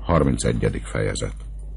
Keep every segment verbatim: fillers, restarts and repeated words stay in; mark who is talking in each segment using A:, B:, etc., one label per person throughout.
A: harmincegyedik fejezet.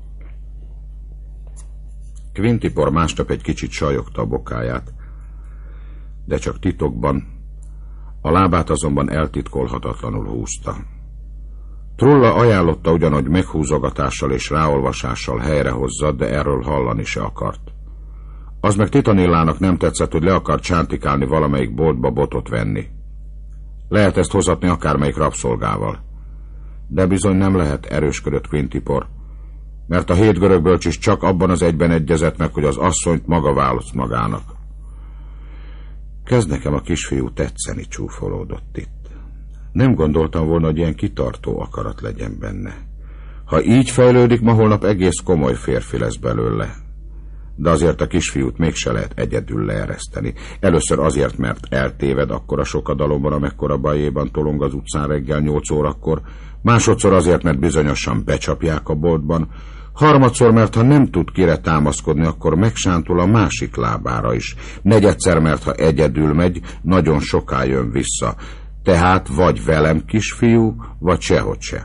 A: Quintipor másnap egy kicsit sajogta a bokáját, de csak titokban, a lábát azonban eltitkolhatatlanul húzta. Trulla ajánlotta ugyan, hogy meghúzogatással és ráolvasással helyrehozza, de erről hallani se akart. Az meg Titanillának nem tetszett, hogy le akart csántikálni valamelyik boltba botot venni. Lehet ezt hozatni akármelyik rabszolgával. De bizony nem lehet, erősködött Quintipor, mert a hét görög bölcs is csak abban az egyben egyezett meg, hogy az asszonyt maga választ magának. Kezd nekem a kisfiú tetszeni, csúfolódott itt. Nem gondoltam volna, hogy ilyen kitartó akarat legyen benne. Ha így fejlődik, ma holnap egész komoly férfi lesz belőle. De azért a kisfiút mégse lehet egyedül leereszteni. Először azért, mert eltéved akkora sokadalomban, amekkora bajéban tolong az utcán reggel nyolc órakor, másodszor azért, mert bizonyosan becsapják a boltban, harmadszor, mert ha nem tud kire támaszkodni, akkor megsántul a másik lábára is, negyedszer, mert ha egyedül megy, nagyon soká jön vissza. Tehát vagy velem, kisfiú, vagy sehogy se.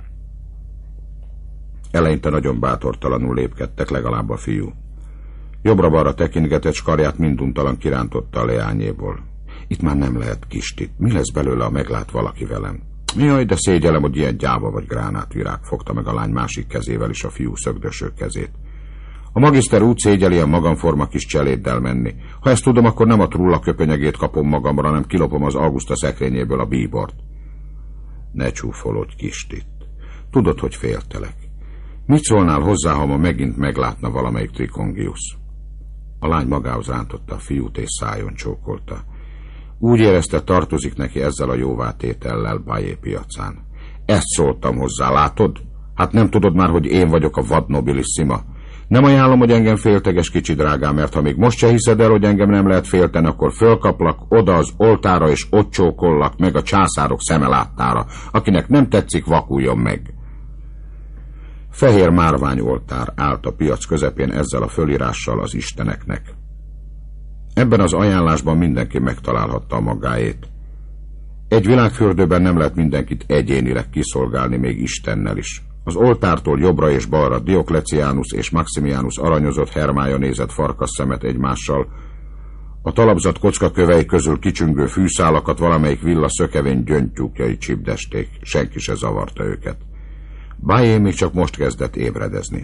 A: Eleinte nagyon bátortalanul lépkedtek, legalább a fiú. Jobbra-balra tekintgetett, s karját minduntalan kirántotta a leányéból. Itt már nem lehet kistit. Mi lesz belőle, ha meglát valaki velem? Jaj, de szégyellem, hogy ilyen gyáva vagy gránátvirág, fogta meg a lány másik kezével is a fiú szögdöső kezét. A magiszter úgy szégyeli a magamforma kis cseléddel menni. Ha ezt tudom, akkor nem a Trulla köpönyegét kapom magamra, hanem kilopom az Augusta szekrényéből a bíbort. Ne csúfolodj, kistit. Tudod, hogy féltelek. Mit szólnál hozzá, ha ma megint meglátna valamelyik Trikongius? A lány magához rántotta a fiút, és szájon csókolta. Úgy érezte, tartozik neki ezzel a jóvátétellel Bayeux piacán. Ezt szóltam hozzá, látod? Hát nem tudod már, hogy én vagyok a vad nobilissima. Nem ajánlom, hogy engem félteges, kicsi drágám, mert ha még most se hiszed el, hogy engem nem lehet félteni, akkor fölkaplak oda az oltára, és ott csókollak meg a császárok szeme láttára. Akinek nem tetszik, vakuljon meg. Fehér márvány oltár állt a piac közepén ezzel a fölirással az isteneknek. Ebben az ajánlásban mindenki megtalálhatta a magáét. Egy világfürdőben nem lehet mindenkit egyénileg kiszolgálni, még Istennel is. Az oltártól jobbra és balra Dioklecianus és Maximianus aranyozott Hermája nézett farkasszemet egymással. A talapzat kockakövei közül kicsüngő fűszálakat valamelyik villa szökevény gyöngytyúkjai csipdesték, senki se zavarta őket. Bayeux még csak most kezdett ébredezni.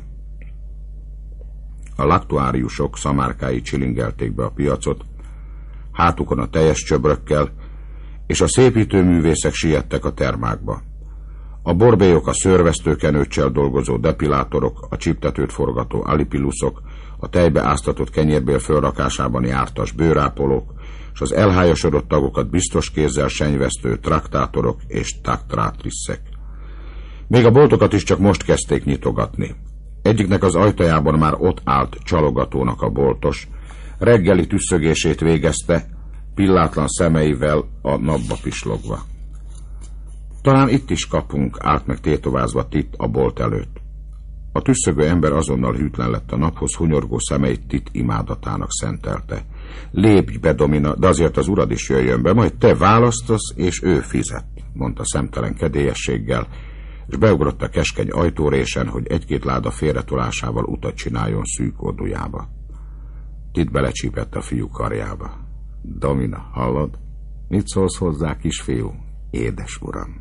A: A laktuáriusok szamárkái csilingelték be a piacot, hátukon a teljes csöbrökkel, és a szépítőművészek siettek a termákba. A borbélyok, a szőrvesztőkenőccsel dolgozó depilátorok, a csiptetőt forgató alipilusok, a tejbe áztatott kenyérbél fölrakásában jártas bőrápolók, és az elhályosodott tagokat biztos kézzel senyvesztő traktátorok és taktrátrisszek. Még a boltokat is csak most kezdték nyitogatni. Egyiknek az ajtajában már ott állt csalogatónak a boltos, reggeli tüsszögését végezte, pillátlan szemeivel a napba pislogva. Talán itt is kapunk, állt meg tétovázva Tit a bolt előtt. A tüsszögő ember azonnal hűtlen lett a naphoz, hunyorgó szemeit Tit imádatának szentelte. Lépj be, Domina, de azért az urad is jöjjön be, majd te választasz, és ő fizet, mondta szemtelen kedélyességgel, és beugrott a keskeny ajtórésen, hogy egy-két láda félretolásával utat csináljon szűk ordujába. Tit belecsípett a fiú karjába. Domina, hallod? Mit szólsz hozzá, kisfiú? Édes uram.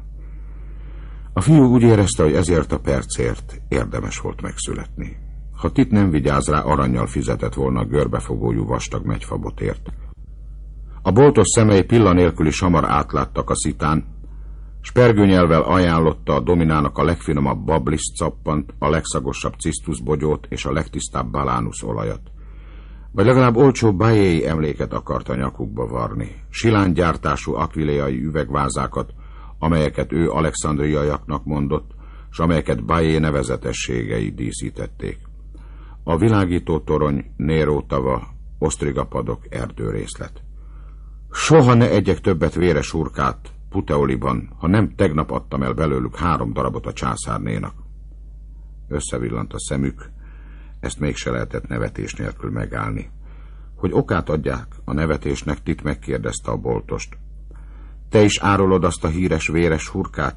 A: A fiú úgy érezte, hogy ezért a percért érdemes volt megszületni. Ha Tit nem vigyáz rá, arannyal fizetett volna a görbefogójú vastag megyfabotért. A boltos szemei pillanélküli hamar átláttak a szitán, s pergőnyelvvel ajánlotta a Dominának a legfinomabb babliszt cappant, a legszagosabb cisztuszbogyót és a legtisztább balánusz olajat. Vagy legalább olcsó Bayeux-i emléket akart a nyakukba varni, silángyártású akvileai üvegvázákat, amelyeket ő alexandriaiaknak mondott, s amelyeket Bayeux nevezetességei díszítették. A világító torony, Néró tava, osztrigapadok, erdőrészlet. Soha ne egyek többet véres hurkát Puteoliban, ha nem tegnap adtam el belőlük három darabot a császárnénak. Összevillant a szemük, ezt mégse lehetett nevetés nélkül megállni. Hogy okát adják a nevetésnek, Tit megkérdezte a boltost. Te is árulod azt a híres véres hurkát?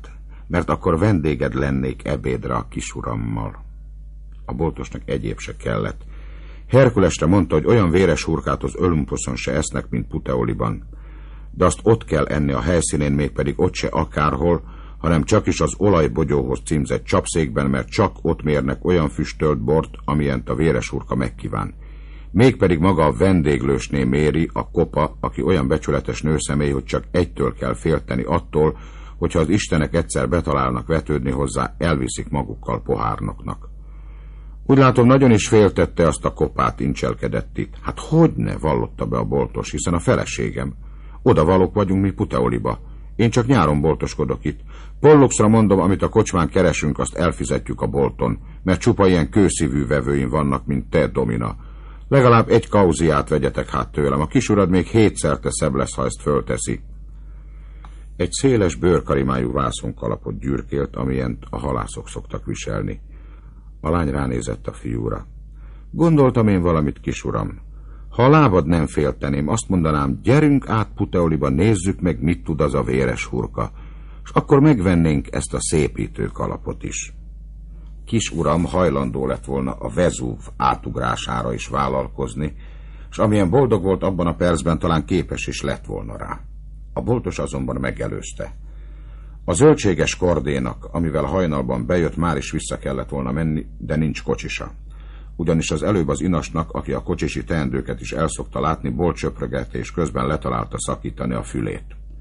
A: mert akkor vendéged lennék ebédre a kisurammal. A boltosnak egyéb se kellett. Herkulesre mondta, hogy olyan véres hurkát az Olümposzon se esznek, mint Puteoliban. De azt ott kell enni a helyszínén, mégpedig ott se akárhol, hanem csak is az olajbogyóhoz címzett csapszékben, mert csak ott mérnek olyan füstölt bort, amilyent a véres hurka megkíván. Mégpedig maga a vendéglősné méri, a kopa, aki olyan becsületes nőszemély, hogy csak egytől kell félteni attól, hogyha az istenek egyszer betalálnak vetődni hozzá, elviszik magukkal pohárnoknak. Úgy látom, nagyon is féltette azt a kopát, incselkedett itt. Hát hogyne, vallotta be a boltos, hiszen a feleségem. Oda valók vagyunk mi Puteoliba. Én csak nyáron boltoskodok itt. Polluxra mondom, amit a kocsmán keresünk, azt elfizetjük a bolton, mert csupa ilyen kőszívű vevőim vannak, mint te, Domina. Legalább egy kauziát vegyetek hát tőlem, a kisurad még hétszerte szebb lesz, ha ezt fölteszi. Egy széles bőrkarimájú vászonkalapot gyűrkélt, amilyent a halászok szoktak viselni. A lány ránézett a fiúra. Gondoltam én valamit, kisuram. Ha a lábad nem félteném, azt mondanám, gyerünk át Puteoliba, nézzük meg, mit tud az a véres hurka, és akkor megvennénk ezt a szépítő kalapot is. Kis uram hajlandó lett volna a Vezúv átugrására is vállalkozni, és amilyen boldog volt abban a percben, talán képes is lett volna rá. A boltos azonban megelőzte. A zöldséges kordénak, amivel hajnalban bejött, már is vissza kellett volna menni, de nincs kocsisa. Ugyanis az előbb az inasnak, aki a kocsisi teendőket is elszokta látni, bolt söprögette, és közben letalálta szakítani a fülét.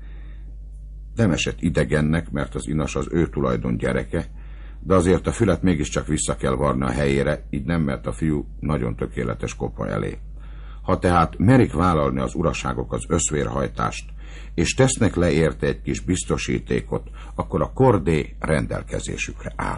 A: Nem esett idegennek, mert az inas az ő tulajdon gyereke, de azért a fület mégiscsak vissza kell varni a helyére, így nem mert a fiú nagyon tökéletes kopa elé. Ha tehát merik vállalni az uraságok az összvérhajtást, és tesznek le érte egy kis biztosítékot, akkor a kordé rendelkezésükre áll.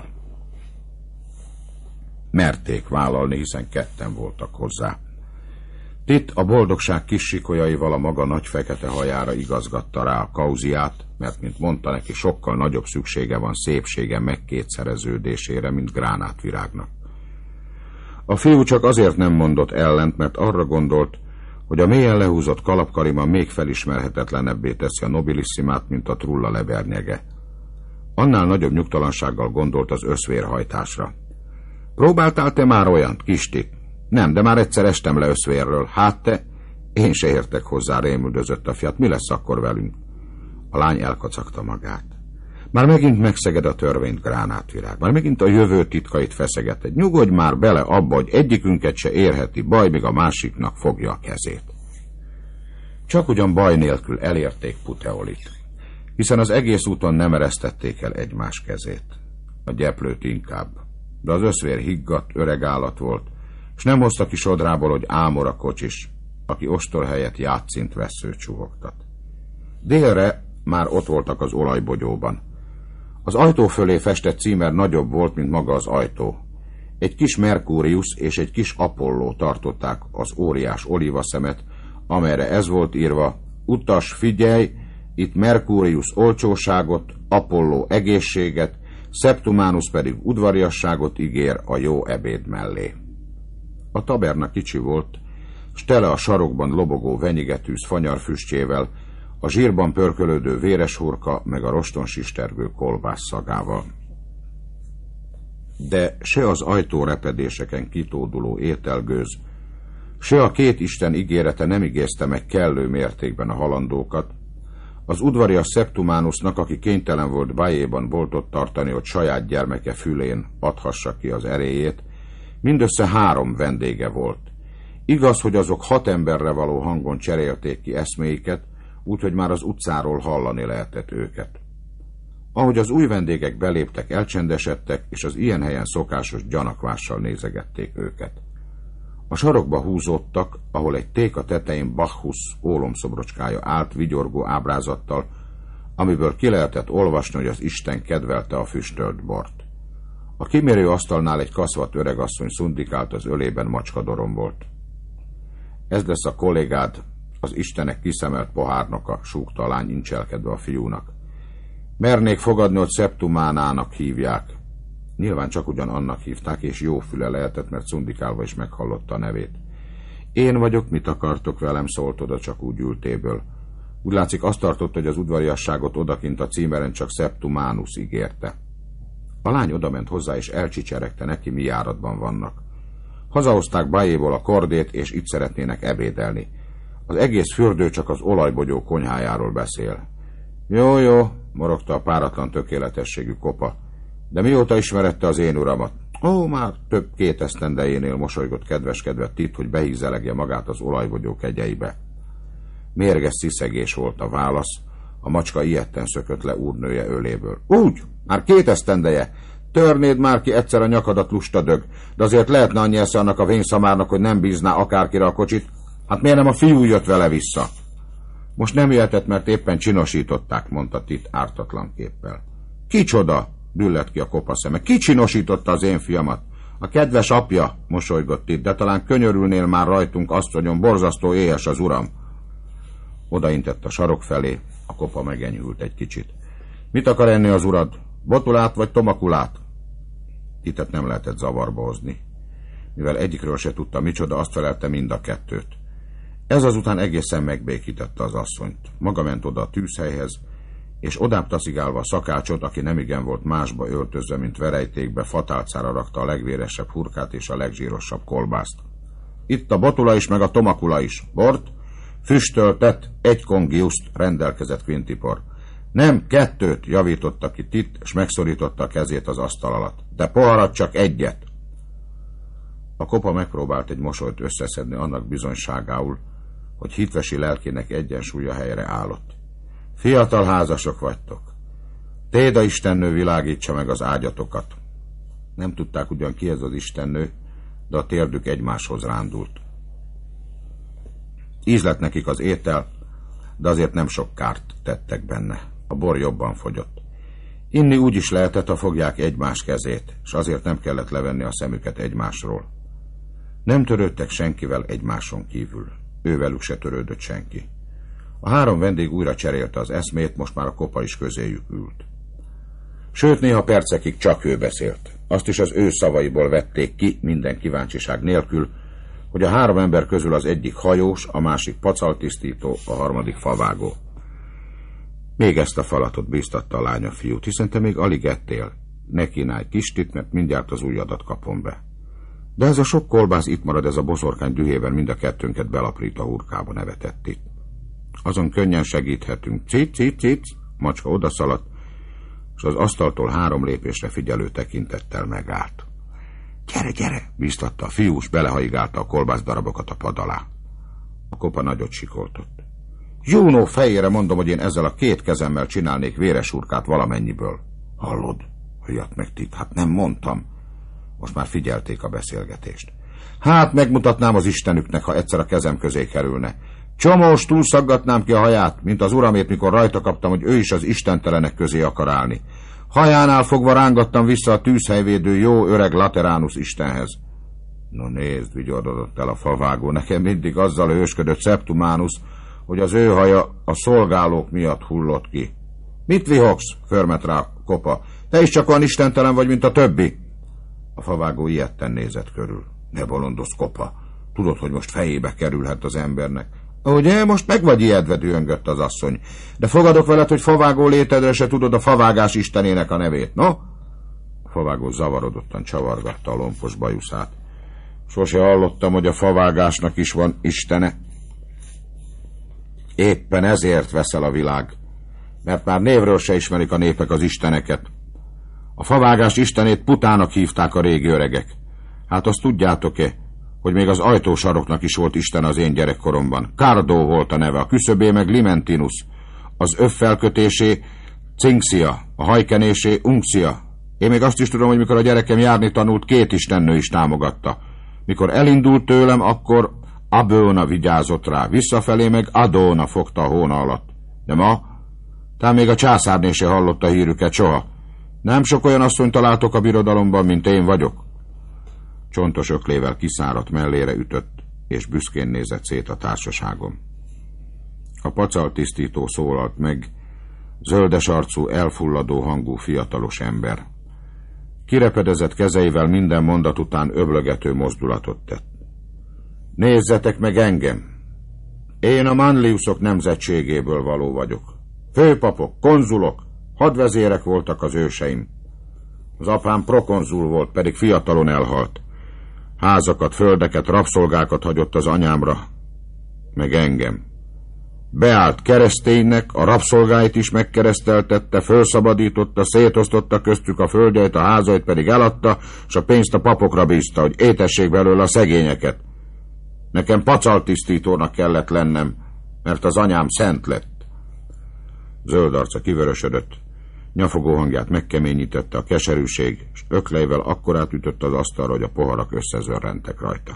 A: Merték vállalni, hiszen ketten voltak hozzá. Tit a boldogság kis sikolyaival a maga nagy fekete hajára igazgatta rá a kauziát, mert, mint mondta neki, sokkal nagyobb szüksége van szépsége megkétszereződésére, mint gránátvirágnak. A fiú csak azért nem mondott ellent, mert arra gondolt, hogy a mélyen lehúzott kalapkarima még felismerhetetlenebbé teszi a nobilissimát, mint a trulla lebernyege. Annál nagyobb nyugtalansággal gondolt az összvérhajtásra. Próbáltál te már olyant, Kistik? Nem, de már egyszer estem le összvérről. Hát te? Én se értek hozzá, rémüldözött a fiat. Mi lesz akkor velünk? A lány elkacagta magát. Már megint megszeged a törvényt, gránátvirág. Már megint a jövő titkait feszegeted. Nyugodj már bele abba, hogy egyikünket se érheti baj, míg a másiknak fogja a kezét. Csak ugyan baj nélkül elérték Puteolit, hiszen az egész úton nem eresztették el egymás kezét. A gyeplőt inkább, de az összvér higgadt, öreg állat volt, és nem hozta ki sodrából, hogy ámor a kocsis, aki ostor helyett játszint vessző csúhogtat. Délre már ott voltak az olajbogyóban. Az ajtó fölé festett címer nagyobb volt, mint maga az ajtó. Egy kis Merkúriusz és egy kis Apolló tartották az óriás olívaszemet, amelyre ez volt írva: utas, figyelj, itt Merkúriusz olcsóságot, Apolló egészséget, Septumanus pedig udvariasságot ígér a jó ebéd mellé. A taberna kicsi volt, s tele a sarokban lobogó venyigetűz fanyarfüstjével, a zsírban pörkölődő véres hurka meg a roston sistergő kolbász szagával. De se az ajtórepedéseken kitóduló ételgőz, se a két isten ígérete nem igézte meg kellő mértékben a halandókat. Az udvarias Septumanusnak, aki kénytelen volt Bajéban boltot tartani, hogy saját gyermeke fülén adhassa ki az erélyét, mindössze három vendége volt. Igaz, hogy azok hat emberre való hangon cserélték ki eszméiket, úgyhogy már az utcáról hallani lehetett őket. Ahogy az új vendégek beléptek, elcsendesedtek, és az ilyen helyen szokásos gyanakvással nézegették őket. A sarokba húzódtak, ahol egy téka tetején Bacchus ólomszobrocskája állt vigyorgó ábrázattal, amiből ki lehetett olvasni, hogy az Isten kedvelte a füstölt bort. A kimérő asztalnál egy kaszvat öregasszony szundikált az ölében macskadorombolt. Ez lesz a kollégád, az istenek kiszemelt pohárnoka, súgta a lány incselkedve a fiúnak. Mernék fogadni, hogy Septumánának hívják. Nyilván csak ugyan annak hívták, és jó füle lehetett, mert szundikálva is meghallotta a nevét. Én vagyok, mit akartok velem, szólt oda csak úgy ültéből. Úgy látszik, azt tartott, hogy az udvariasságot odakint a címeren csak Septumanus ígérte. A lány odament hozzá, és elcsicseregte neki, mi járatban vannak. Hazahozták Bayéból a kordét, és itt szeretnének ebédelni. Az egész fürdő csak az olajbogyó konyhájáról beszél. Jó, jó, morogta a páratlan tökéletességű kopa. De mióta ismerette az én uramat? Ó, már több két esztendejénél, mosolygott kedveskedve Tit, hogy beízelegje magát az olajbogyó kegyeibe. Mérges sziszegés volt a válasz, a macska ijedten szökött le úrnője öléből. Úgy, már két esztendeje, törnéd már ki egyszer a nyakadat, lustadög, de azért lehetne annyi esze annak a vényszamárnak, hogy nem bízná akárkire a kocsit. Hát miért nem a fiú jött vele vissza? Most nem jöhetett, mert éppen csinosították, mondta Tit ártatlan képpel. Kicsoda? Düllett ki a kopa szeme. Ki csinosította az én fiamat? A kedves apja, mosolygott Tit, de talán könyörülnél már rajtunk, asszonyom, borzasztó éhes az uram. Odaintett a sarok felé, a kopa megenyhült egy kicsit. Mit akar enni az urad? Botulát vagy tomakulát? Titet nem lehetett zavarba hozni. Mivel egyikről se tudta micsoda, azt felelte mind a kettőt. Ez azután egészen megbékítette az asszonyt. Maga ment oda a tűzhelyhez, és odább taszigálva a szakácsot, aki nemigen volt másba öltözve, mint verejtékbe, fatálcára rakta a legvéresebb hurkát és a legzsírosabb kolbászt. Itt a botula is, meg a tomakula is. Bort? Füstöltet, egy kongiuszt, rendelkezett Quintipor. Nem, kettőt, javította ki Tit, és megszorította a kezét az asztal alatt. De poharat csak egyet. A kopa megpróbált egy mosolyt összeszedni annak bizonyságául, hogy hitvesi lelkének egyensúlya helyre állott. Fiatal házasok vagytok. Téda istennő világítsa meg az ágyatokat. Nem tudták ugyan ki ez az istennő, de a térdük egymáshoz rándult. Íz lett nekik az étel, de azért nem sok kárt tettek benne. A bor jobban fogyott. Inni úgy is lehetett, ha fogják egymás kezét, és azért nem kellett levenni a szemüket egymásról. Nem törődtek senkivel egymáson kívül. Ővelük se törődött senki. A három vendég újra cserélte az eszmét, most már a kopa is közéjük ült. Sőt, néha percekig csak ő beszélt. Azt is az ő szavaiból vették ki, minden kíváncsiság nélkül, hogy a három ember közül az egyik hajós, a másik pacaltisztító, a harmadik favágó. Még ezt a falatot bíztatta a lány a fiút, hiszen te még alig ettél. Ne kínálj kistit, mert mindjárt az ujjadat kapom be. De ez a sok kolbász itt marad, ez a boszorkány dühével mind a kettőnket belaprít a hurkába, nevetett itt. Azon könnyen segíthetünk. Cic, cic, cic, macska odaszaladt, és az asztaltól három lépésre figyelő tekintettel megállt. Gyere, gyere, bíztatta a fiú, s belehaigálta a kolbász darabokat a pad alá. A kopa nagyot sikoltott. Juno fejére mondom, hogy én ezzel a két kezemmel csinálnék véres hurkát valamennyiből. Hallod? Riadt meg Tit, hát nem mondtam. Most már figyelték a beszélgetést. Hát megmutatnám az istenüknek, ha egyszer a kezem közé kerülne. Csomós túlszaggatnám ki a haját, mint az uramét, mikor rajta kaptam, hogy ő is az istentelenek közé akar állni. Hajánál fogva rángattam vissza a tűzhelyvédő jó öreg Lateránus istenhez. No nézd, vigyorodott el a favágó, nekem mindig azzal ősködött Septumanus, hogy az ő haja a szolgálók miatt hullott ki. Mit vihogsz? Förmet rá a kopa. Te is csak olyan istentelen vagy, mint a többi. A favágó ijedten nézett körül. Ne bolondozz, kopa. Tudod, hogy most fejébe kerülhet az embernek. Ugye, most meg vagy ijedve, dühöngött az asszony. De fogadok veled, hogy favágó létedre se tudod a favágás istenének a nevét, no? A favágó zavarodottan csavargatta a lompos bajuszát. Sose hallottam, hogy a favágásnak is van istene. Éppen ezért veszel a világ, mert már névről se ismerik a népek az isteneket. A favágás istenét Putának hívták a régi öregek. Hát azt tudjátok-e, hogy még az ajtósaroknak is volt isten az én gyerekkoromban. Kárdó volt a neve, a küszöbé meg Limentinus, az övfelkötésé Cinxia, a hajkenésé Unxia. Én még azt is tudom, hogy mikor a gyerekem járni tanult, két istennő is támogatta. Mikor elindult tőlem, akkor Abőna vigyázott rá, visszafelé meg Adóna fogta a hóna alatt. De ma? Tám még a császárné se hallotta hírüket soha. Nem sok olyan asszony találtok a birodalomban, mint én vagyok. Csontos öklével kiszáradt mellére ütött, és büszkén nézett szét a társaságom. A pacaltisztító szólalt meg, zöldes arcú, elfulladó hangú fiatalos ember. Kirepedezett kezeivel minden mondat után öblögető mozdulatot tett. Nézzetek meg engem! Én a Manliusok nemzetségéből való vagyok. Főpapok, konzulok, hadvezérek voltak az őseim. Az apám prokonzul volt, pedig fiatalon elhalt. Házakat, földeket, rabszolgákat hagyott az anyámra, meg engem. Beállt kereszténynek, a rabszolgáit is megkereszteltette, fölszabadította, szétosztotta köztük a földjeit, a házait pedig eladta, s a pénzt a papokra bízta, hogy étessék belőle a szegényeket. Nekem pacaltisztítónak kellett lennem, mert az anyám szent lett. Zöld arca kivörösödött, nyafogó hangját megkeményítette a keserűség, és ökleivel akkorát ütött az asztalra, hogy a poharak összezörrentek rajta.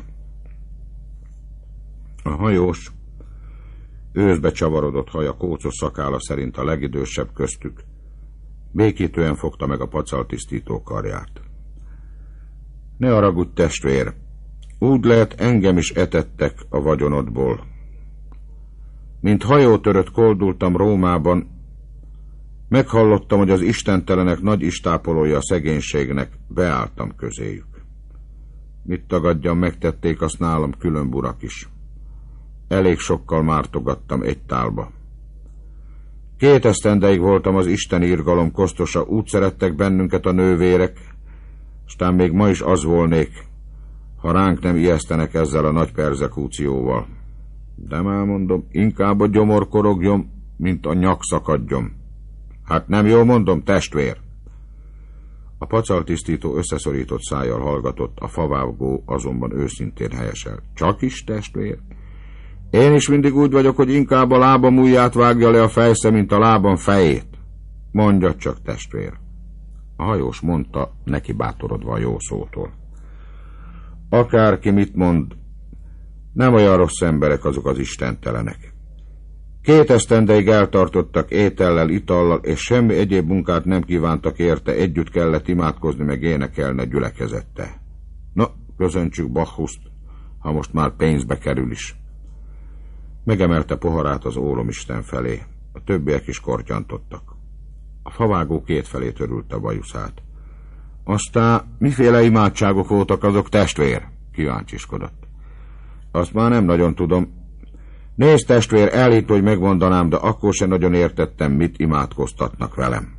A: A hajós, őszbe csavarodott haja kócos szakála szerint a legidősebb köztük, békítően fogta meg a pacaltisztító karját. Ne haragudj, testvér, úgy lehet, engem is etettek a vagyonodból. Mint hajótörött koldultam Rómában, meghallottam, hogy az istentelenek nagy istápolója a szegénységnek, beálltam közéjük. Mit tagadjam, megtették azt nálam külön burak is. Elég sokkal mártogattam egy tálba. Két esztendeig voltam az isteni irgalom kosztosa, úgy szerettek bennünket a nővérek, aztán még ma is az volnék, ha ránk nem ijesztenek ezzel a nagy perzekúcióval. De már mondom, inkább a gyomor korogjon, mint a nyak szakadjon. Hát nem jól mondom, testvér? A pacaltisztító összeszorított szájjal hallgatott, a favágó azonban őszintén helyesel. Csak is, testvér? Én is mindig úgy vagyok, hogy inkább a lábam ujját vágja le a fejsze, mint a lábam fejét. Mondja csak, testvér. A hajós mondta, neki bátorodva a jó szótól. Akárki mit mond, nem olyan rossz emberek azok az istentelenek. Két esztendeig eltartottak étellel, itallal, és semmi egyéb munkát nem kívántak érte, együtt kellett imádkozni, meg énekelni gyülekezette. Na, köszöntsük Bacchuszt, ha most már pénzbe kerül is. Megemelte poharát az ólomisten felé, a többiek is kortyantottak. A favágó két felé törült a bajuszát. Aztán miféle imádságok voltak azok, testvér? Kíváncsiskodott. Azt már nem nagyon tudom. Nézd, testvér, elhitt, hogy megmondanám, de akkor sem nagyon értettem, mit imádkoztatnak velem.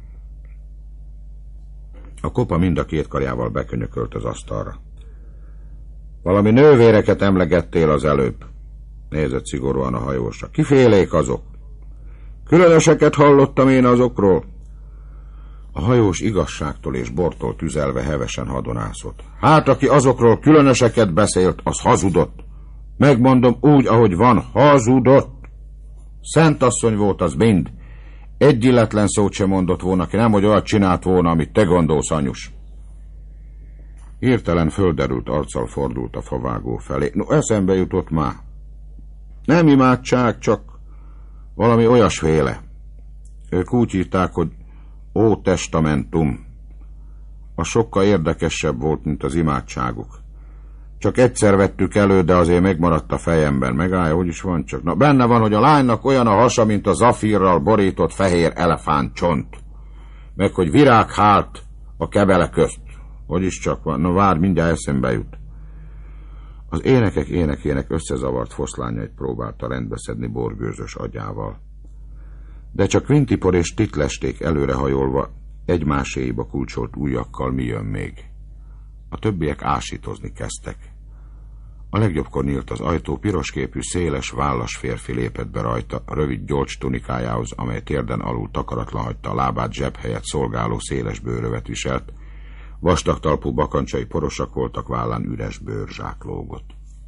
A: A kopa mind a két karjával bekönyökölt az asztalra. Valami nővéreket emlegettél az előbb. Nézett szigorúan a hajósra. Kifélék azok? Különöseket hallottam én azokról. A hajós igazságtól és bortól tüzelve hevesen hadonászott. Hát, aki azokról különöseket beszélt, az hazudott. Megmondom úgy, ahogy van, hazudott. Szentasszony volt az mind. Egy illetlen szót sem mondott volna ki, nem, hogy olyat csinált volna, amit te gondolsz, anyus. Hirtelen földerült arccal fordult a favágó felé. No, eszembe jutott már. Nem imádság, csak valami olyasféle. Ők úgy hívták, hogy Ó Testamentum. A sokkal érdekesebb volt, mint az imádságuk. Csak egyszer vettük elő, de azért megmaradt a fejemben. Megállja, hogy is van csak. Na, benne van, hogy a lánynak olyan a hasa, mint a zafírral borított fehér elefánt csont. Meg, hogy virág hált a kebele közt. Hogy is csak van. Na, várj, mindjárt eszembe jut. Az énekek énekének összezavart foszlányait próbálta rendbeszedni borgőzös agyával. De csak Quintipor és Titlesték előrehajolva egymáséiba kulcsolt ujjakkal mi jön még. A többiek ásítozni kezdtek. A legjobbkor nyílt az ajtó, pirosképű, széles, vállas férfi lépett be rajta, rövid gyolcs tunikájához, amely térden alul takaratlan hagyta a lábát, zseb helyett szolgáló széles bőrövet viselt. Vastag talpú bakancsai porosak voltak, vállán üres bőrzsák lógott.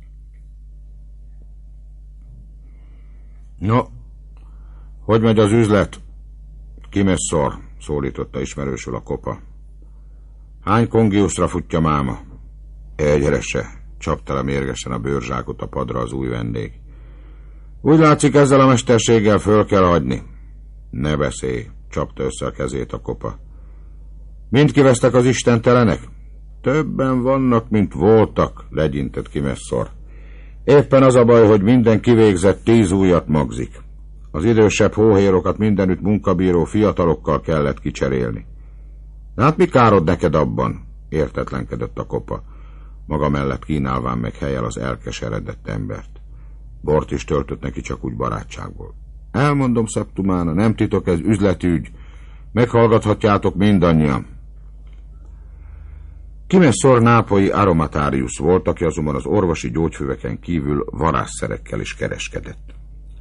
A: No, hogy megy az üzlet? Kimesszor, szólította ismerősül a kopa. Hány kongiuszra futja máma? Egyre se, csapta le mérgesen a bőrzsákot a padra az új vendég. Úgy látszik, ezzel a mesterséggel föl kell hagyni. Ne beszélj, csapta össze a kezét a kopa. Mind kivesztek az istentelenek? Többen vannak, mint voltak, legyintett Kimesszor. Éppen az a baj, hogy minden kivégzett tíz újat magzik. Az idősebb hóhérokat mindenütt munkabíró fiatalokkal kellett kicserélni. Hát mi károd neked abban? Értetlenkedett a kopa, maga mellett kínálván meg helyel az elkeseredett embert. Bort is töltött neki csak úgy barátságból. Elmondom, Septumana, nem titok, ez üzletügy. Meghallgathatjátok mindannyian. Kimeszor nápolyi aromatárius volt, aki azonban az orvosi gyógyfüveken kívül varázsszerekkel is kereskedett.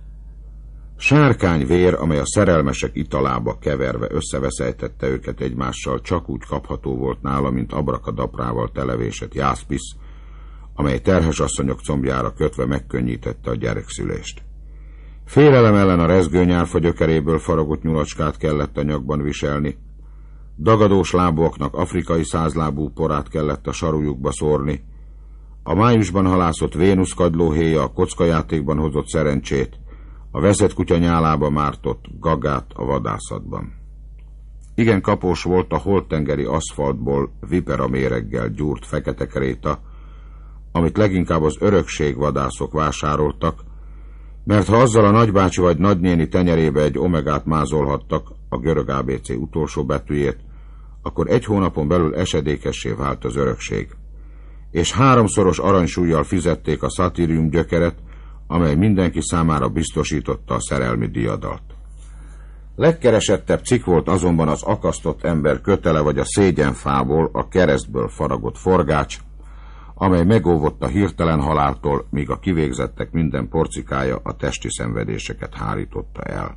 A: Sárkányvér, amely a szerelmesek italába keverve összeveszejtette őket egymással, csak úgy kapható volt nála, mint abrakadabrával televésett jászpisz, amely terhes asszonyok combjára kötve megkönnyítette a gyerekszülést. Félelem ellen a rezgőnyárfa gyökeréből faragott nyulacskát kellett a nyakban viselni, dagadós lábúaknak afrikai százlábú porát kellett a sarujukba szórni, a májusban halászott Vénuszkagylóhéja a kockajátékban hozott szerencsét, a veszett kutya nyálába mártott gagát a vadászatban. Igen kapós volt a holttengeri aszfaltból vipera méreggel gyúrt fekete kréta, amit leginkább az örökségvadászok vásároltak, mert ha azzal a nagybácsi vagy nagynéni tenyerébe egy omegát mázolhattak, a görög á bé cé utolsó betűjét, akkor egy hónapon belül esedékessé vált az örökség. És háromszoros aranysúllyal fizették a szatírium gyökeret, amely mindenki számára biztosította a szerelmi diadalt. Legkeresettebb cikk volt azonban az akasztott ember kötele vagy a szégyenfából, a keresztből faragott forgács, amely megóvott a hirtelen haláltól, míg a kivégzettek minden porcikája a testi szenvedéseket hárította el.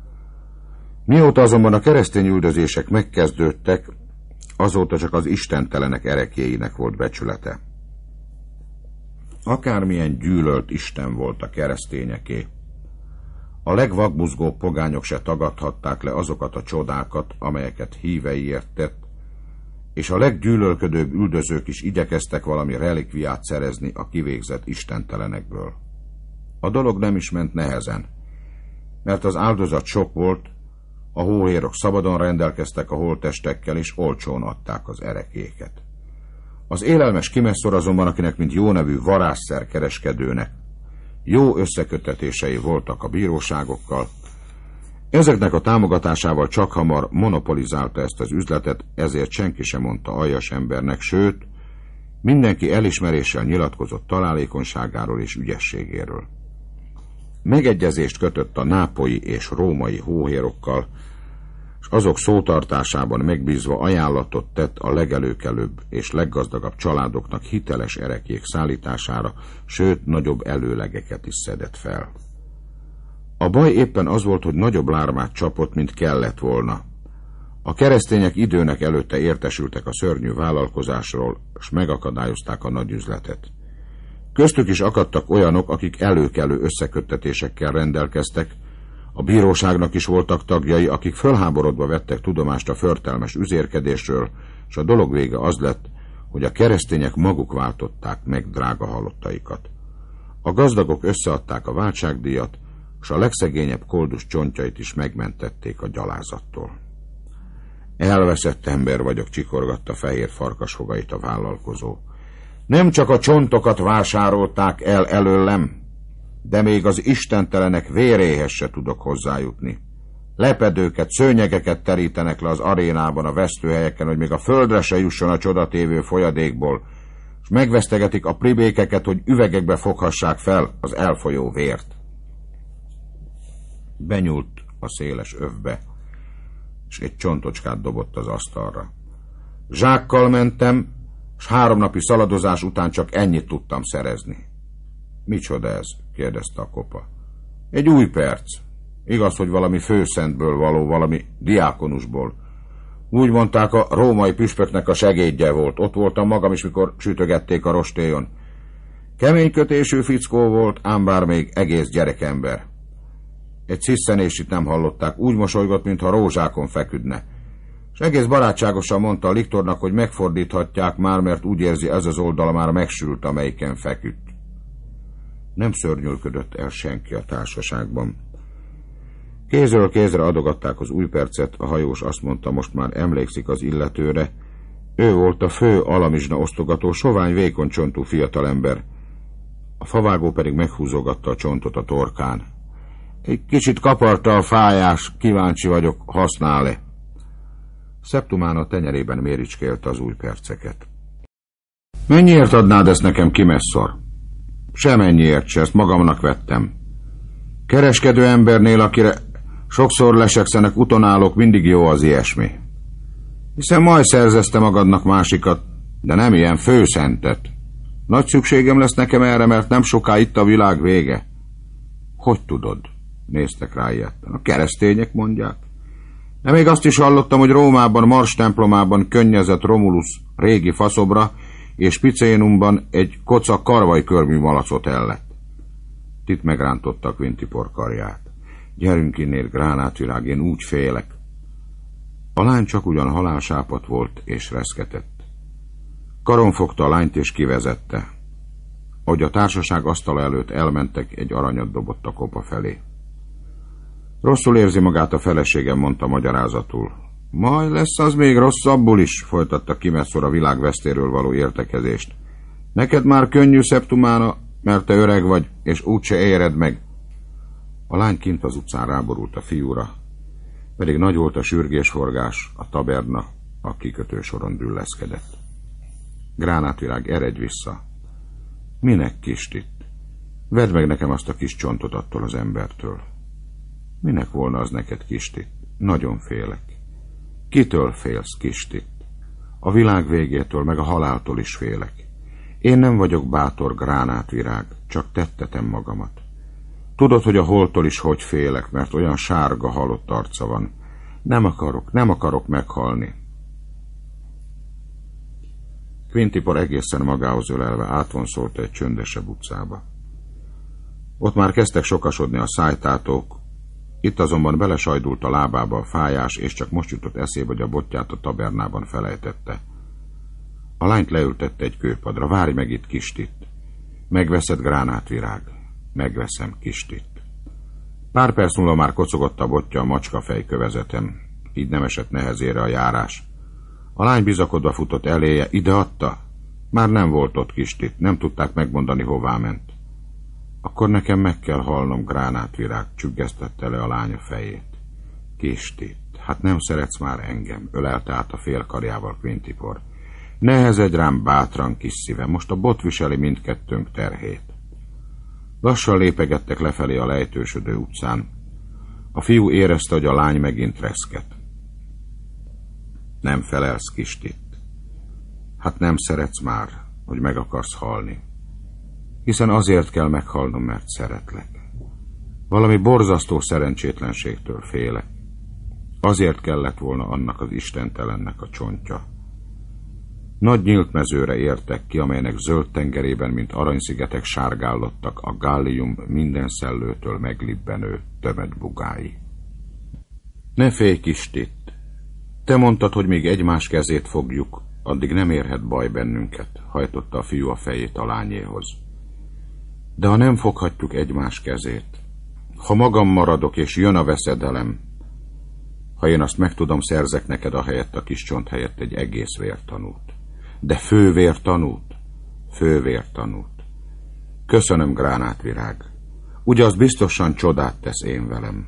A: Mióta azonban a keresztény üldözések megkezdődtek, azóta csak az istentelenek ereklyéinek volt becsülete. Akármilyen gyűlölt isten volt a keresztényeké, a legvakbuzgóbb pogányok se tagadhatták le azokat a csodákat, amelyeket híveiért tett, és a leggyűlölködőbb üldözők is igyekeztek valami relikviát szerezni a kivégzett istentelenekből. A dolog nem is ment nehezen, mert az áldozat sok volt, a hóhérok szabadon rendelkeztek a holttestekkel, és olcsón adták az erekéket. Az élelmes Kimeszor azonban, akinek mint jó nevű varázsszer kereskedőnek jó összeköttetései voltak a bíróságokkal, ezeknek a támogatásával csak hamar monopolizálta ezt az üzletet, ezért senki sem mondta aljas embernek, sőt, mindenki elismeréssel nyilatkozott találékonyságáról és ügyességéről. Megegyezést kötött a nápolyi és római hóhérokkal, és azok szótartásában megbízva ajánlatot tett a legelőkelőbb és leggazdagabb családoknak hiteles erekék szállítására, sőt, nagyobb előlegeket is szedett fel. A baj éppen az volt, hogy nagyobb lármát csapott, mint kellett volna. A keresztények időnek előtte értesültek a szörnyű vállalkozásról, és megakadályozták a nagy üzletet. Köztük is akadtak olyanok, akik előkelő összeköttetésekkel rendelkeztek, a bíróságnak is voltak tagjai, akik fölháborodva vettek tudomást a förtelmes üzérkedésről, és a dolog vége az lett, hogy a keresztények maguk váltották meg drága halottaikat. A gazdagok összeadták a váltságdíjat, és a legszegényebb koldus csontjait is megmentették a gyalázattól. Elveszett ember vagyok, csikorgatta fehér farkasfogait a vállalkozó. Nem csak a csontokat vásárolták el előlem, de még az istentelenek véréhez se tudok hozzájutni. Lepedőket, szőnyegeket terítenek le az arénában, a vesztőhelyeken, hogy még a földre se jusson a csodatévő folyadékból, és megvesztegetik a pribékeket, hogy üvegekbe foghassák fel az elfolyó vért. Benyúlt a széles övbe, és egy csontocskát dobott az asztalra. Zsákkal mentem, s három napi szaladozás után csak ennyit tudtam szerezni. Micsoda ez? Kérdezte a kopa. Egy új perc. Igaz, hogy valami főszentből való, valami diákonusból. Úgy mondták, a római püspöknek a segédje volt. Ott voltam magam is, mikor sütögették a rostélyon. Keménykötésű fickó volt, ám bár még egész gyerekember. Egy sziszenésit nem hallották, úgy mosolygott, mintha rózsákon feküdne. És egész barátságosan mondta a liktornak, hogy megfordíthatják már, mert úgy érzi, ez az oldala már megsült, amelyiken feküdt. Nem szörnyűködött el senki a társaságban. Kézről kézre adogatták az új percet, a hajós azt mondta, most már emlékszik az illetőre. Ő volt a fő alamizsna osztogató, sovány, vékony csontú fiatalember. A favágó pedig meghúzogatta a csontot a torkán. Egy kicsit kaparta a fájás, kíváncsi vagyok, használ-e? Septumán a tenyerében méricskélte az új perceket. Mennyiért adnád ezt nekem, Kimeszor? Semennyiért se, ezt magamnak vettem. Kereskedő embernél, akire sokszor lesegszenek utonálok, mindig jó az ilyesmi. Hiszen majd szerzezte magadnak másikat, de nem ilyen főszentet. Nagy szükségem lesz nekem erre, mert nem soká itt a világ vége. Hogy tudod? Néztek rá ilyetten. A keresztények mondják. De még azt is hallottam, hogy Rómában, Mars templomában könnyezett Romulus régi faszobra, és Picénumban egy koca karvajkörmű malacot ellett. Tit megrántotta a Quintipor karját. Gyerünk innét, gránátvirág, én úgy félek. A lány csak ugyan halálsápat volt, és reszketett. Karon fogta a lányt, és kivezette. Ahogy a társaság asztala előtt elmentek, egy aranyat dobott a kopa felé. Rosszul érzi magát a feleségem, mondta magyarázatul. Majd lesz az még rosszabbul is, folytatta Kimesszor a világvesztéről való értekezést. Neked már könnyű szeptumána, mert te öreg vagy, és úgyse éred meg. A lány kint az utcán ráborult a fiúra, pedig nagy volt a sürgésforgás, a taberna a kikötősoron dülleszkedett. Gránátvirág, eredj vissza. Minek Kistit? Vedd meg nekem azt a kis csontot attól az embertől. Minek volna az neked, Kistit? Nagyon félek. Kitől félsz, Kistit? A világ végétől, meg a haláltól is félek. Én nem vagyok bátor, gránátvirág, csak tettetem magamat. Tudod, hogy a holttól is hogy félek, mert olyan sárga, halott arca van. Nem akarok, nem akarok meghalni. Quintipor egészen magához ölelve átvonszolta egy csöndesebb utcába. Ott már kezdtek sokasodni a szájtátók, itt azonban belesajdult a lábába a fájás, és csak most jutott eszébe, hogy a botját a tabernában felejtette. A lányt leültette egy kőpadra. Várj meg itt, Kistit. Megveszed, gránátvirág? Megveszem, Kistit. Pár perc múlva már kocogott a botja a macskafej kövezeten, így nem esett nehezére a járás. A lány bizakodva futott eléje, ide adta. Már nem volt ott, Kistit, nem tudták megmondani, hová ment. Akkor nekem meg kell halnom, gránátvirág, csüggesztette le a lánya fejét. Kistit, hát nem szeretsz már engem, ölelte át a félkarjával Quintipor. Nehezedj rám bátran, kis szívem, most a bot viseli mindkettőnk terhét. Lassan lépegettek lefelé a lejtősödő utcán. A fiú érezte, hogy a lány megint reszket. Nem felelsz, Kistit. Hát nem szeretsz már, hogy meg akarsz halni. Hiszen azért kell meghalnom, mert szeretlek. Valami borzasztó szerencsétlenségtől félek. Azért kellett volna annak az istentelennek a csontja. Nagy nyílt mezőre értek ki, amelynek zöld tengerében, mint aranyszigetek sárgállottak a Gallium minden szellőtől meglibbenő tömött bugái. Ne félj, Kistit! Te mondtad, hogy még egymás kezét fogjuk, addig nem érhet baj bennünket, hajtotta a fiú a fejét a lányéhoz. De ha nem foghatjuk egymás kezét, ha magam maradok és jön a veszedelem, ha én azt megtudom, szerzek neked a helyett, a kis csont helyett egy egész vértanút. De fővértanút, fővértanút. Köszönöm, gránátvirág. Ugye az biztosan csodát tesz én velem.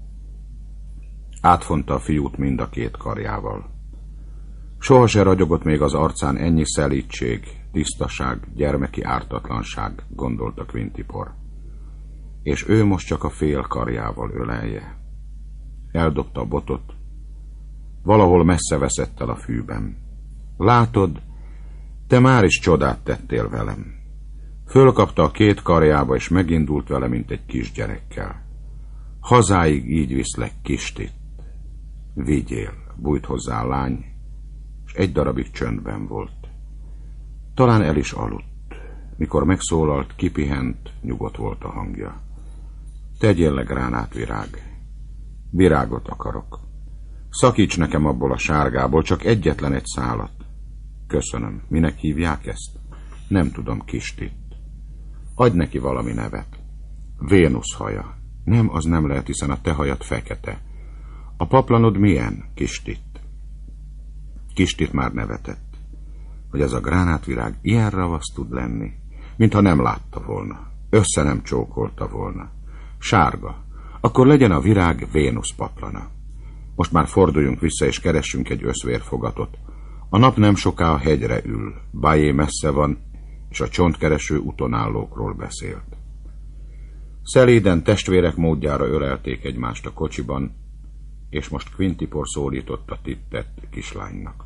A: Átfonta a fiút mind a két karjával. Soha se ragyogott még az arcán ennyi szelídség, tisztaság, gyermeki ártatlanság, gondolta Quintipor. És ő most csak a fél karjával ölelje. Eldobta a botot. Valahol messze veszett el a fűben. Látod, te már is csodát tettél velem. Fölkapta a két karjába, és megindult vele, mint egy kisgyerekkel. Hazáig így viszlek, Kistit. Vigyél, bújt hozzá a lány, és egy darabig csöndben volt. Talán el is aludt. Mikor megszólalt, kipihent, nyugodt volt a hangja. Tegyél le, gránátvirág. Virágot akarok. Szakíts nekem abból a sárgából, csak egyetlen egy szálat. Köszönöm. Minek hívják ezt? Nem tudom, Kistit. Adj neki valami nevet. Vénusz haja. Nem, az nem lehet, hiszen a te hajad fekete. A paplanod milyen, Kistit? Kistit már nevetett. Hogy ez a gránátvirág ilyen ravasz tud lenni, mintha nem látta volna. Össze nem csókolta volna. Sárga. Akkor legyen a virág Vénusz paplana. Most már forduljunk vissza, és keressünk egy összvérfogatot. A nap nem soká a hegyre ül. Bajé messze van, és a csontkereső utonállókról beszélt. Szelíden testvérek módjára ölelték egymást a kocsiban, és most Quintipor szólította Tittet kislánynak.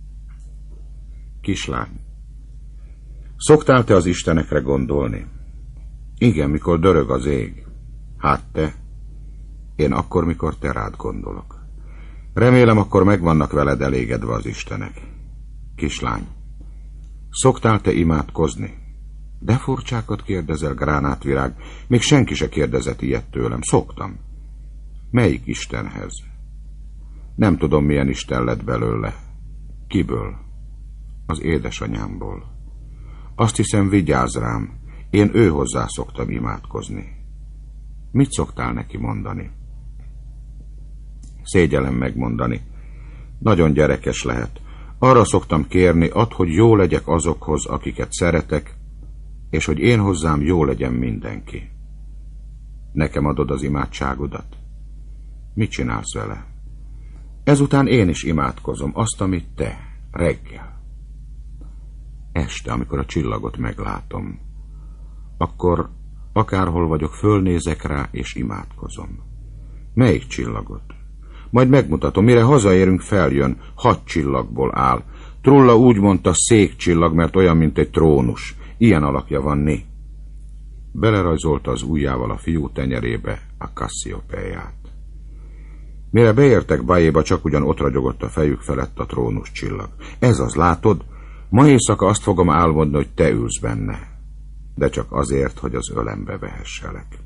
A: Kislány, szoktál te az istenekre gondolni? Igen, mikor dörög az ég. Hát te, én akkor, mikor te rád gondolok. Remélem, akkor meg vannak veled elégedve az istenek. Kislány, szoktál te imádkozni? De furcsákat kérdezel, gránátvirág, még senki se kérdezett ilyet tőlem. Szoktam. Melyik istenhez? Nem tudom, milyen isten lett belőle. Kiből? Az édesanyámból. Azt hiszem, vigyázz rám, én ő hozzá szoktam imádkozni. Mit szoktál neki mondani? Szégyellem megmondani. Nagyon gyerekes lehet. Arra szoktam kérni, add, hogy jó legyek azokhoz, akiket szeretek, és hogy én hozzám jó legyen mindenki. Nekem adod az imádságodat? Mit csinálsz vele? Ezután én is imádkozom azt, amit te, reggel. Este, amikor a csillagot meglátom, akkor akárhol vagyok, fölnézek rá és imádkozom. Melyik csillagot? Majd megmutatom, mire hazaérünk, feljön, hat csillagból áll. Trulla úgy mondta, székcsillag, mert olyan, mint egy trónus. Ilyen alakja van, né. Belerajzolta az ujjával a fiú tenyerébe a Cassiopeiát. Mire beértek Bayéba, csak ugyan ott ragyogott a fejük felett a trónus csillag. Ez az, látod? Ma éjszaka azt fogom álmodni, hogy te ülsz benne. De csak azért, hogy az ölembe vehesselek.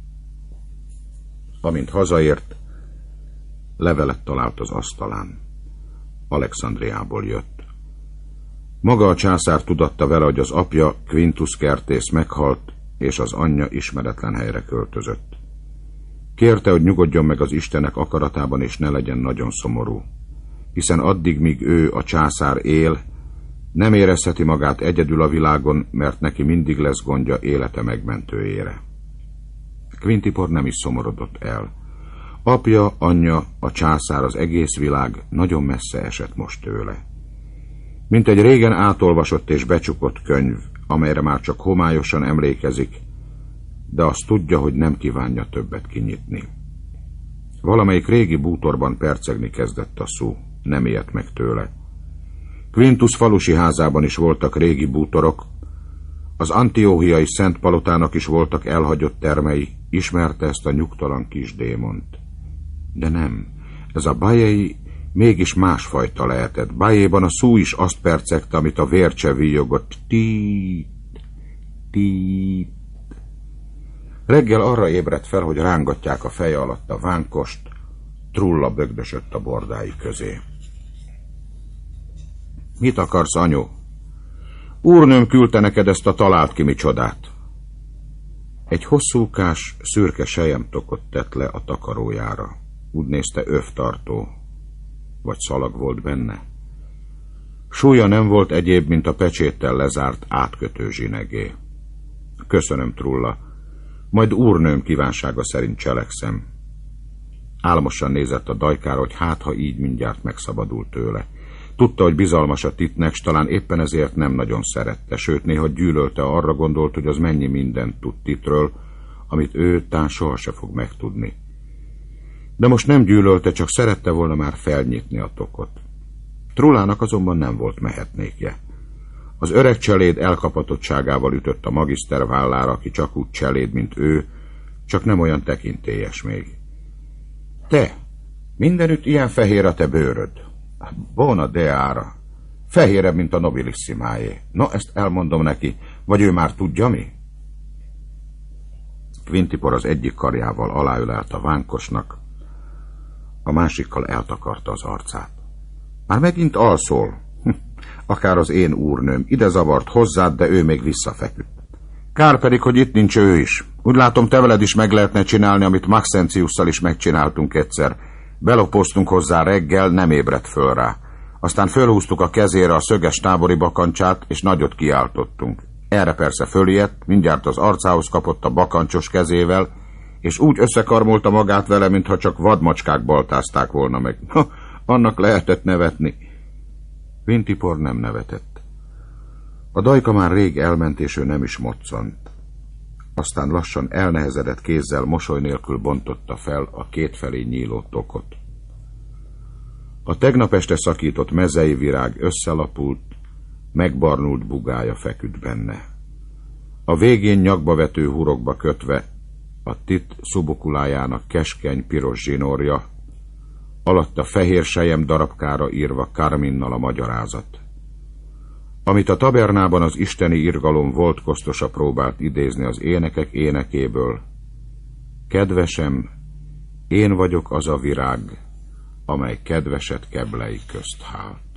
A: Amint hazaért, levelet talált az asztalán. Alexandriából jött. Maga a császár tudatta vele, hogy az apja, Quintus kertész meghalt, és az anyja ismeretlen helyre költözött. Kérte, hogy nyugodjon meg az istenek akaratában, és ne legyen nagyon szomorú, hiszen addig, míg ő, a császár él, nem érezheti magát egyedül a világon, mert neki mindig lesz gondja élete megmentőjére. Quintipor nem is szomorodott el. Apja, anyja, a császár, az egész világ nagyon messze esett most tőle. Mint egy régen átolvasott és becsukott könyv, amelyre már csak homályosan emlékezik, de azt tudja, hogy nem kívánja többet kinyitni. Valamelyik régi bútorban percegni kezdett a szú, nem ijedt meg tőle. Quintus falusi házában is voltak régi bútorok, az antióhiai Szent Palotának is voltak elhagyott termei, ismerte ezt a nyugtalan kis démont. De nem, ez a Bayei mégis másfajta lehetett. Bayéban a szú is azt percegte, amit a vércse víjogott. Tít, tít. Reggel arra ébredt fel, hogy rángatják a feje alatt a vánkost, Trulla bögdösött a bordái közé. Mit akarsz, anyu? Úrnőm küldte neked ezt a talált ki micsodát. Egy hosszúkás, szürke selyemtokot tett le a takarójára. Úgy nézte, övtartó, vagy szalag volt benne. Súlya nem volt egyéb, mint a pecséttel lezárt átkötő zsinegé. Köszönöm, Trulla, majd úrnőm kívánsága szerint cselekszem. Álmosan nézett a dajkára, hogy hát, ha így mindjárt megszabadult tőle. Tudta, hogy bizalmas a Titnek, s talán éppen ezért nem nagyon szerette, sőt néha gyűlölte, arra gondolt, hogy az mennyi mindent tud Titről, amit ő tán sohasem fog megtudni. De most nem gyűlölte, csak szerette volna már felnyitni a tokot. Trullának azonban nem volt mehetnékje. Az öreg cseléd elkapatottságával ütött a magiszter vállára, aki csak úgy cseléd, mint ő, csak nem olyan tekintélyes még. Te, mindenütt ilyen fehér a te bőröd. Bona deára. Fehérebb, mint a nobilissimáé. No, ezt elmondom neki, vagy ő már tudja mi? Quintipor az egyik karjával aláölelt a vánkosnak, a másikkal eltakarta az arcát. Már megint alszol. Akár az én úrnőm, ide zavart hozzád, de ő még visszafeküdt. Kár pedig, hogy itt nincs ő is. Úgy látom, te veled is meg lehetne csinálni, amit Maxentiusszal is megcsináltunk egyszer. Belopoztunk hozzá reggel, nem ébredt föl rá. Aztán fölhúztuk a kezére a szöges tábori bakancsát, és nagyot kiáltottunk. Erre persze fölijedt, mindjárt az arcához kapott a bakancsos kezével, és úgy összekarmolta magát vele, mintha csak vadmacskák baltázták volna meg. Ha, annak lehetett nevetni. Quintipor nem nevetett. A dajka már rég elment, és ő nem is moccant. Aztán lassan elnehezedett kézzel mosoly nélkül bontotta fel a kétfelé nyíló tokot. A tegnap este szakított mezei virág összelapult, megbarnult bugája feküdt benne. A végén nyakba vető hurokba kötve a tit szubokulájának keskeny piros zsinórja, alatta fehér sejem darabkára írva karminnal a magyarázat. Amit a tabernában az isteni irgalom volt kosztosa próbált idézni az énekek énekéből. Kedvesem, én vagyok az a virág, amely kedvesed keblei közt hált.